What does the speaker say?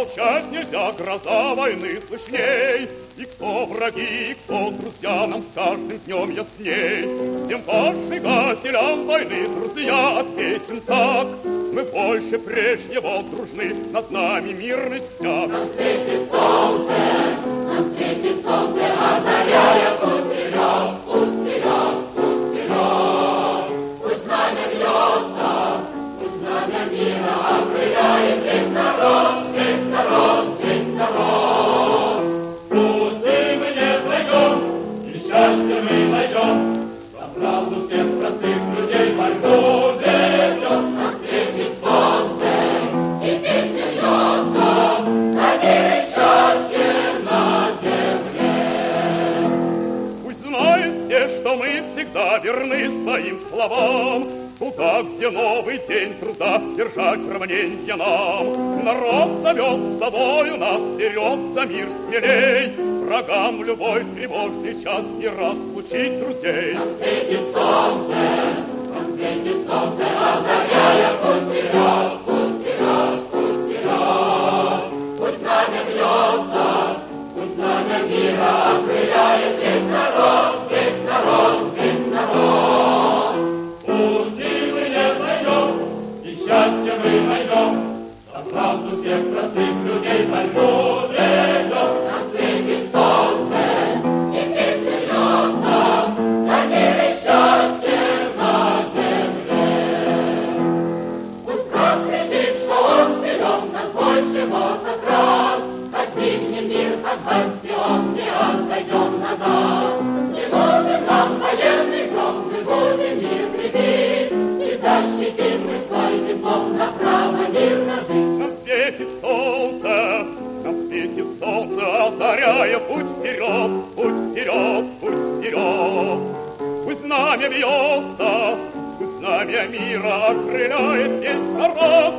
Молчать нельзя, гроза войны слышней. И кто враги, и кто друзья, нам с каждым днем ясней. Всем поджигателям войны, друзья, ответим так: мы больше прежнего дружны, над нами мирный стяг. Нам светит солнце, озаряя путь вперед, путь вперед, путь вперед. Пусть знамя бьется, пусть знамя мира окрыляет весь народ, весь народ, весь народ. Пути мы не пройдем, и счастье мы найдем, за правду всех простых людей борьбу ведем. Нам светит солнце, и песня льется, на мир и счастье на земле. Пусть знают все, что мы всегда верны своим словам. Туда, где новый день труда, держать равненье нам. Народ зовет с собою нас вперед за мир смелей. Врагам в любой тревожный час не разлучить друзей. Нам светит солнце, озаряя путь вперед, путь вперед, путь вперед. Пусть знамя бьется, пусть знамя мира окрыляет весь народ, весь народ, весь народ. Пути мы не пройдем, и счастье мы найдем, за правду всех простых людей борьбу ведем. Нам светит солнце, и песня льется, за мир и счастье на земле. Пусть враг кричит, что он силен, нас больше моцатрат. Достигнем мир, как бастион, не отойдем назад. Не нужен нам военный гром, мы будем мир крепить, и защитим мы свой диплом на право мирно жить. Нам светит солнце, озаряя путь вперед, путь вперед, путь вперед. Пусть знамя бьется, пусть знамя мира окрыляет весь народ,